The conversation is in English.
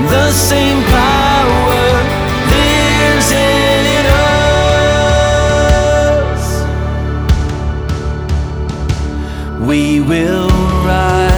The same power lives in us. We will rise.